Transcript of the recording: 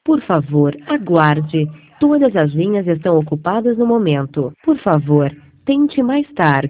Por favor, aguarde. Todas as linhas estão ocupadas no momento. Por favor, tente mais tarde.